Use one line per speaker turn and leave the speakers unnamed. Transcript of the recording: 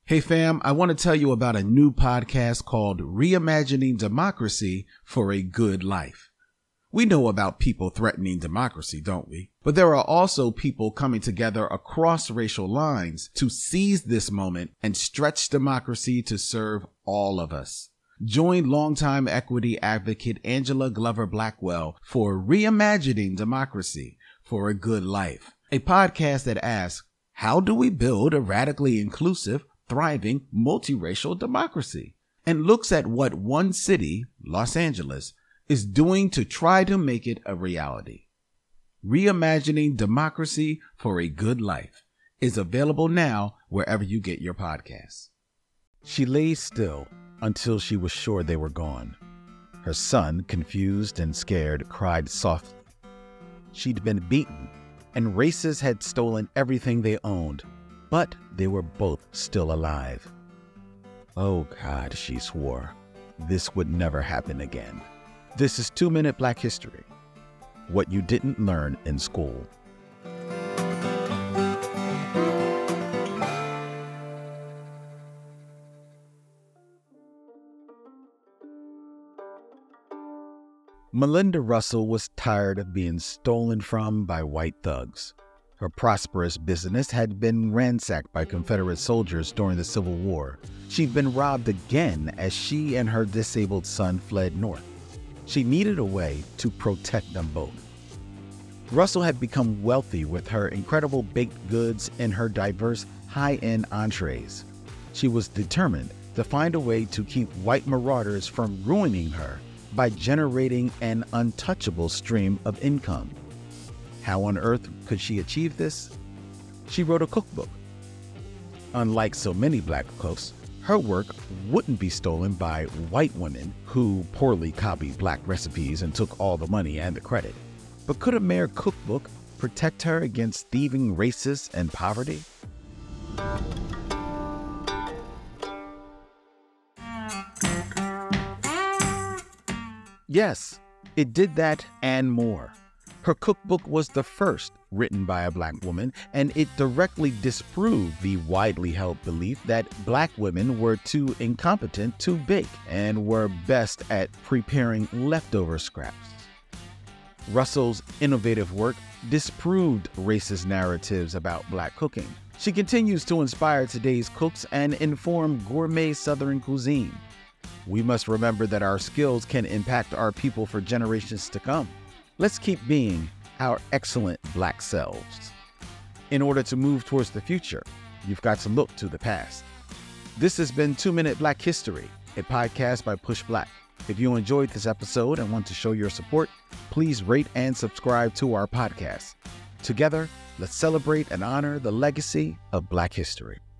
Hey fam, I want to tell you about a new podcast called Reimagining Democracy for a Good Life. We know about people threatening democracy, don't we? But there are also people coming together across racial lines to seize this moment and stretch democracy to serve all of us. Join longtime equity advocate Angela Glover Blackwell for Reimagining Democracy for a Good Life, a podcast that asks, how do we build a radically inclusive, thriving, multiracial democracy? And looks at what one city, Los Angeles, is doing to try to make it a reality. Reimagining Democracy for a Good Life is available now wherever you get your podcasts.
She lay still until she was sure they were gone. Her son, confused and scared, cried softly. She'd been beaten, and racists had stolen everything they owned, but they were both still alive. Oh God, she swore, this would never happen again. This is 2 Minute Black History. What you didn't learn in school. Melinda Russell was tired of being stolen from by white thugs. Her prosperous business had been ransacked by Confederate soldiers during the Civil War. She'd been robbed again as she and her disabled son fled north. She needed a way to protect them both. Russell had become wealthy with her incredible baked goods and her diverse high-end entrees. She was determined to find a way to keep white marauders from ruining her by generating an untouchable stream of income. How on earth could she achieve this? She wrote a cookbook. Unlike so many black cooks, her work wouldn't be stolen by white women who poorly copied black recipes and took all the money and the credit. But could a mere cookbook protect her against thieving racists and poverty? Yes, it did that and more. Her cookbook was the first written by a black woman, and it directly disproved the widely held belief that black women were too incompetent to bake and were best at preparing leftover scraps. Russell's innovative work disproved racist narratives about black cooking. She continues to inspire today's cooks and inform gourmet Southern cuisine. We must remember that our skills can impact our people for generations to come. Let's keep being our excellent black selves. In order to move towards the future, you've got to look to the past. This has been 2 Minute Black History, a podcast by Push Black. If you enjoyed this episode and want to show your support, please rate and subscribe to our podcast. Together, let's celebrate and honor the legacy of Black history.